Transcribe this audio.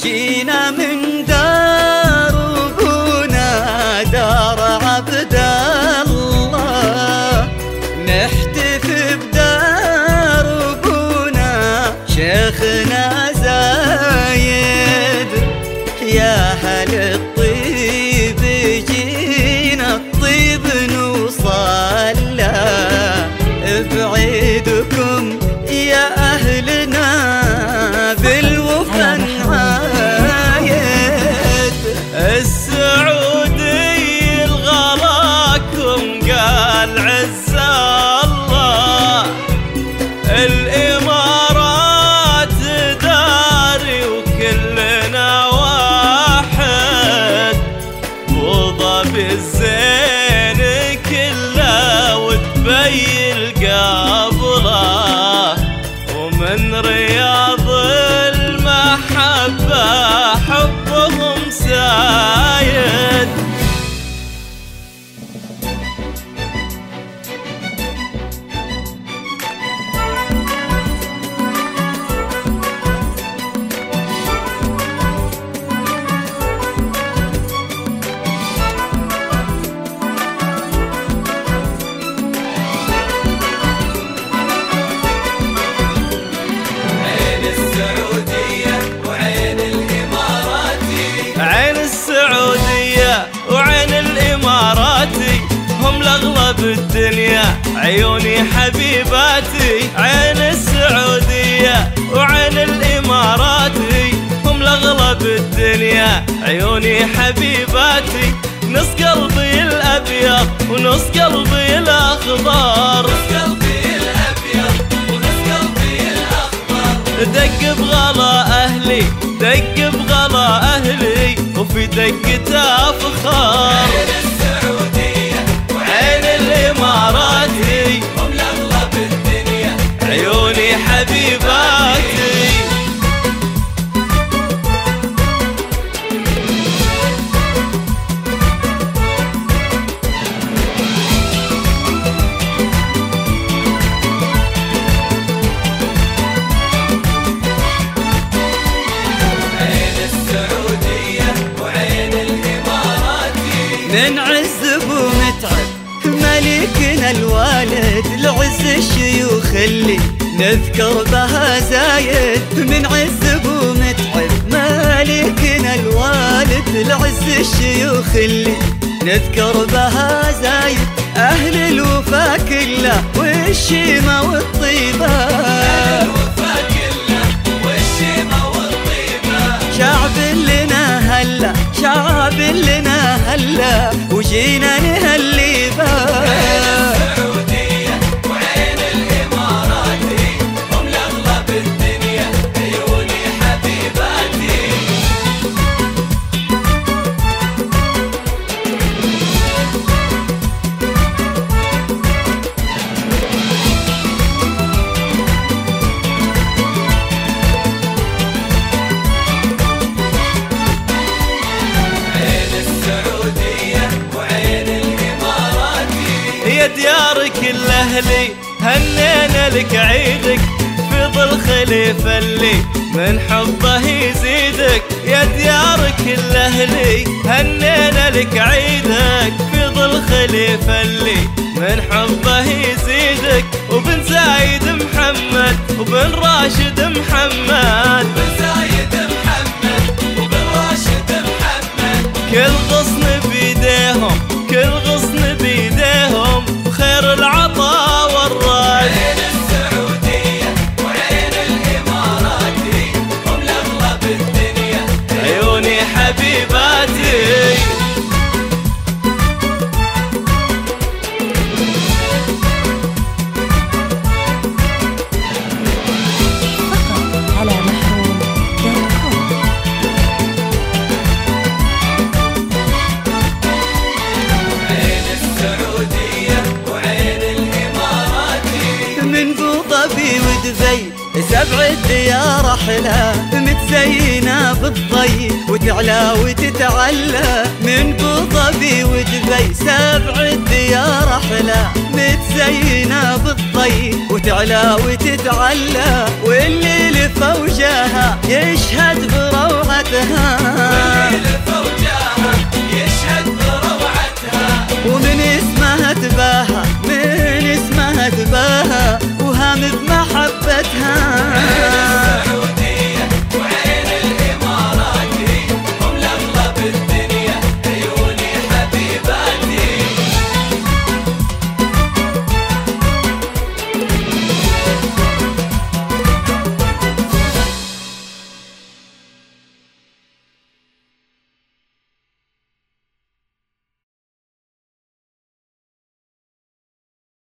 جينا من دار أبونا دار عبد الله، نحتفي بدار أبونا شيخنا زايد. يا هل الطيب جينا الطيب نوصل له، بعيدكم يا أهلنا بالوفا نعايد. السعودي الغلاكم قال عز الله، الإمارات داري وكلنا واحد، وضب الزين كله وتبين قبله، ومن رياض المحبة حبهم سايد. وعين الإماراتي هم لأغلب الدنيا عيوني حبيباتي. عين السعودية وعين الإماراتي هم لأغلب الدنيا عيوني حبيباتي. نص قلبي الأبيض ونص قلبي الأخضر، نص قلبي الأبيض ونص قلبي الأخضر. دق بغلا أهلي دق بغلا أهلي وفي دقته فخار. عين السعودية وعين الإماراتي هم لأغلب الدنيا عيوني حبيباتي. من عز ابو متعب ملكنا الوالد، لعز الشيوخ اللي نذكر بها زايد. من عز ابو متعب ملكنا الوالد، لعز الشيوخ اللي نذكر بها زايد. أهل الوفا كله والشيمة والطيبة، أهل الوفا كله والشيمة والطيبة. شعب لنا هلا شعب لنا هلا وجينا نهلي بها. السعودية وعين الإماراتي هم لأغلب الدنيا عيوني حبيباتي. يا ديارك الأهلي هنينا لك عيدك، في ظل خليفة اللي من حبه يزيدك. يا ديارك الأهلي هنينا لك عيدك، في ظل خليفة اللي من حبه يزيدك. وبن زايد محمد وبن راشد محمد، بن زايد محمد وبن راشد محمد. كل غصن بيديهم كل غصن بيديهم وخير العطا والرد. عين السعودية وعين الإماراتي هم لأغلب الدنيا عيوني حبيباتي. على محروم عين السعودية وعين الإماراتي من ابو ظبي ودبي 7 ديار احلى، متزينه بالضي وتعلى وتتعلى. من ابو ظبي ودبي 7 ديار احلى، متزينه بالضي وتعلى وتتعلى. واللي لفوجها يشهد بروعه محبتها، واللي فوجاها يشهد بروعتها، ومن اسمها تباهى، من اسمها تباهى وهام بمحبتها.